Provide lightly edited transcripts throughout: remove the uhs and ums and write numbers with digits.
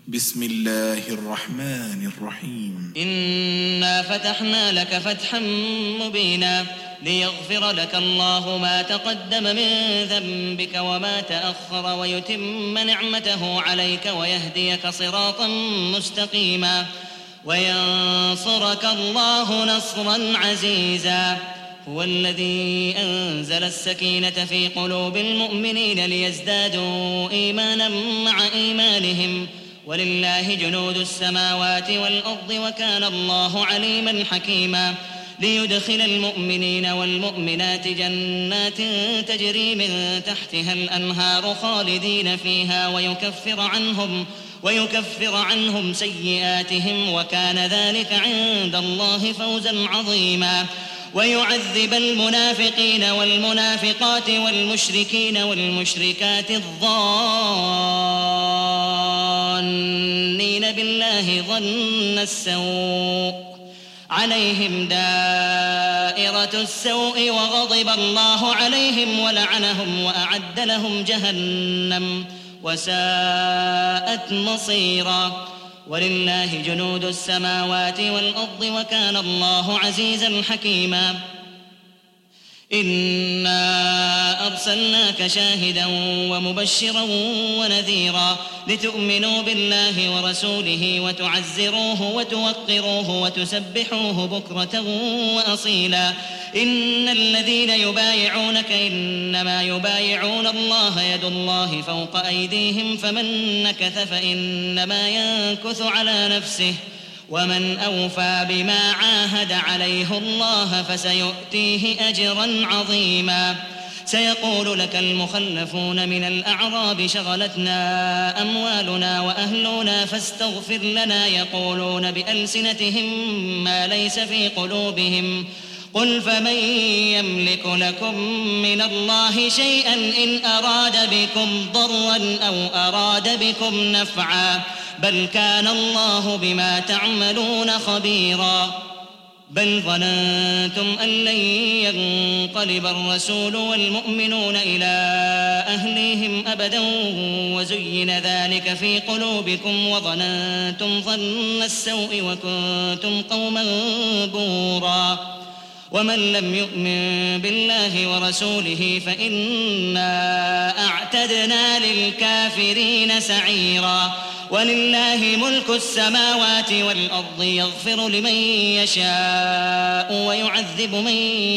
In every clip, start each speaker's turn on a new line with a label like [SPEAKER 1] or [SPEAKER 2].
[SPEAKER 1] بسم الله الرحمن الرحيم.
[SPEAKER 2] إنا فتحنا لك فتحا مبينا ليغفر لك الله ما تقدم من ذنبك وما تأخر ويتم نعمته عليك ويهديك صراطا مستقيما وينصرك الله نصرا عزيزا. هو الذي أنزل السكينة في قلوب المؤمنين ليزدادوا إيمانا مع إيمانهم ولله جنود السماوات والأرض وكان الله عليما حكيما. ليدخل المؤمنين والمؤمنات جنات تجري من تحتها الأنهار خالدين فيها ويكفر عنهم سيئاتهم وكان ذلك عند الله فوزا عظيما. ويعذب المنافقين والمنافقات والمشركين والمشركات الظانين بالله ظن السوء عليهم دائرة السوء وغضب الله عليهم ولعنهم وأعد لهم جهنم وساءت مصيرا. ولله جنود السماوات والأرض وكان الله عزيزا حكيما. إنا أرسلناك شاهدا ومبشرا ونذيرا لتؤمنوا بالله ورسوله وتعزروه وتوقروه وتسبحوه بكرة وأصيلا. إن الذين يبايعونك إنما يبايعون الله يد الله فوق أيديهم فمن نكث فإنما ينكث على نفسه ومن أوفى بما عاهد عليه الله فسيؤتيه أجرا عظيما. سيقول لك المخلفون من الأعراب شغلتنا أموالنا وأهلنا فاستغفر لنا يقولون بألسنتهم ما ليس في قلوبهم قل فمن يملك لكم من الله شيئا إن أراد بكم ضرا أو أراد بكم نفعا بل كان الله بما تعملون خبيرا. بل ظننتم أن لن ينقلب الرسول والمؤمنون إلى أهليهم أبدا وزين ذلك في قلوبكم وظننتم ظن السوء وكنتم قوما بورا. ومن لم يؤمن بالله ورسوله فإنا أعتدنا للكافرين سعيرا. ولله ملك السماوات والأرض يغفر لمن يشاء ويعذب من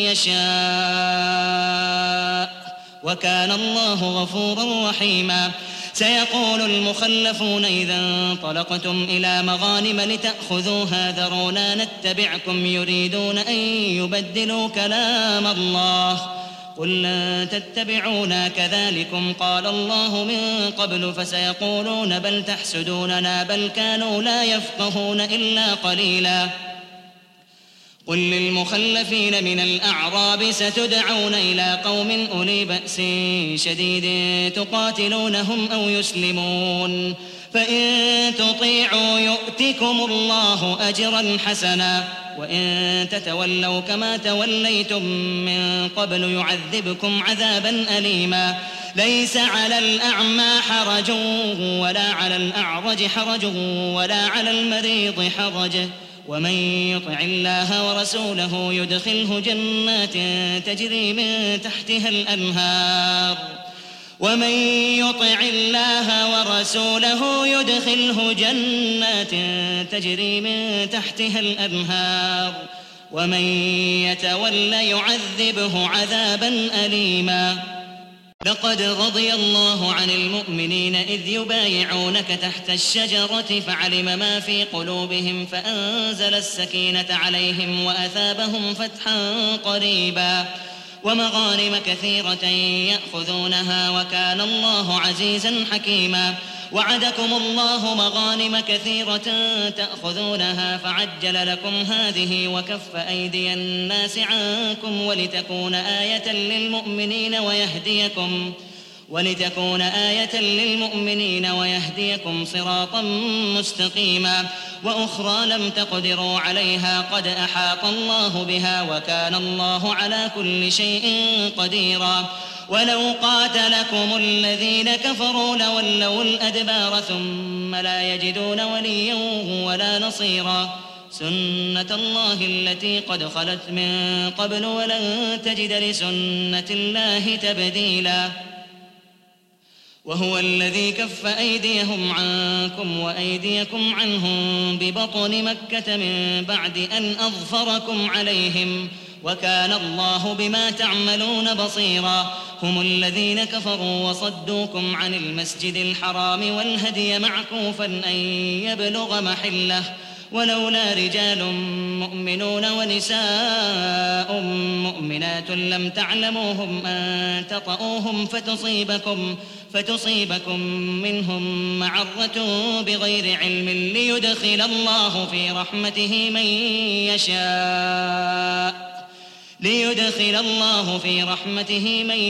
[SPEAKER 2] يشاء وكان الله غفورا رحيما. سيقول المخلفون إذا انطلقتم إلى مغانم لتأخذوها ذرونا نتبعكم يريدون أن يبدلوا كلام الله قل لن تتبعونا كذلكم قال الله من قبل فسيقولون بل تحسدوننا بل كانوا لا يفقهون إلا قليلا. قل للمخلفين من الأعراب ستدعون إلى قوم أولي بأس شديد تقاتلونهم أو يسلمون فإن تطيعوا يؤتكم الله أجرا حسنا وإن تتولوا كما توليتم من قبل يعذبكم عذابا أليما. ليس على الأعمى حرج ولا على الأعرج حرج ولا على المريض حرج ومن يطع الله ورسوله يدخله جنات تجري من تحتها الأنهار ومن يطع الله ورسوله يدخله جنات تجري من تحتها الأنهار ومن يتول يعذبه عذابا أليما. لقد رضي الله عن المؤمنين إذ يبايعونك تحت الشجرة فعلم ما في قلوبهم فأنزل السكينة عليهم وأثابهم فتحا قريبا ومغانم كثيرة يأخذونها وكان الله عزيزا حكيما. وعدكم الله مغانم كثيرة تأخذونها فعجل لكم هذه وكف أيدي الناس عنكم ولتكون آية للمؤمنين ويهديكم صراطا مستقيما. وأخرى لم تقدروا عليها قد أحاط الله بها وكان الله على كل شيء قديرا. ولو قاتلكم الذين كفروا لولوا الأدبار ثم لا يجدون وليا ولا نصيرا سنة الله التي قد خلت من قبل ولن تجد لسنة الله تبديلا وهو الذي كف أيديهم عنكم وأيديكم عنهم ببطن مكة من بعد أن أظفركم عليهم وكان الله بما تعملون بصيرا هم الذين كفروا وصدوكم عن المسجد الحرام والهدي معكوفا أن يبلغ محله ولولا رجال مؤمنون ونساء مؤمنات لم تعلموهم أن تطؤوهم فتصيبكم منهم معرة بغير علم ليدخل الله في رحمته من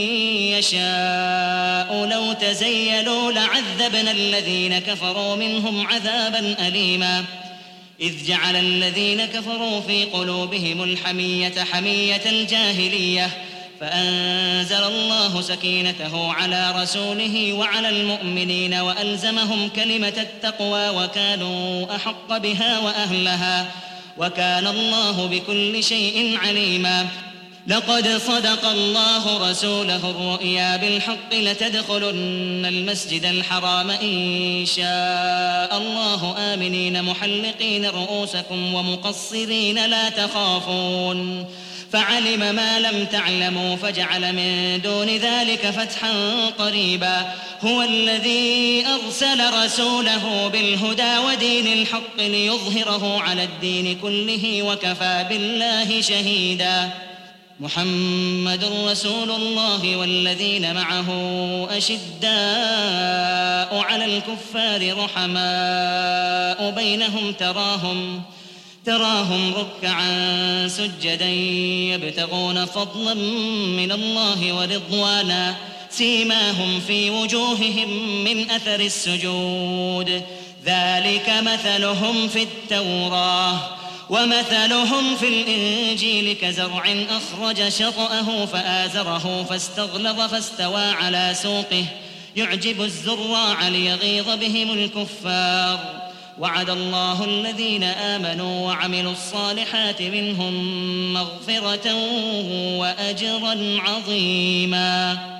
[SPEAKER 2] يشاء لو تزيلوا لعذبنا الذين كفروا منهم عذابا أليما إذ جعل الذين كفروا في قلوبهم الحمية حمية الجاهلية فأنزل الله سكينته على رسوله وعلى المؤمنين وألزمهم كلمة التقوى وكانوا أحق بها وأهلها وكان الله بكل شيء عليما لقد صدق الله رسوله الرؤيا بالحق لتدخلن المسجد الحرام إن شاء الله آمنين محلقين رؤوسكم ومقصرين لا تخافون فعلم ما لم تعلموا فجعل من دون ذلك فتحا قريبا هو الذي أرسل رسوله بالهدى ودين الحق ليظهره على الدين كله وكفى بالله شهيدا محمد رسول الله والذين معه أشداء على الكفار رحماء بينهم تراهم ركعا سجدا يبتغون فضلا من الله ورضوانا سيماهم في وجوههم من أثر السجود ذلك مثلهم في التوراة ومثلهم في الإنجيل كزرع أخرج شطأه فآزره فاستغلظ فاستوى على سوقه يعجب الزراع ليغيظ بهم الكفار وعد الله الذين آمنوا وعملوا الصالحات منهم مغفرة وأجرا عظيما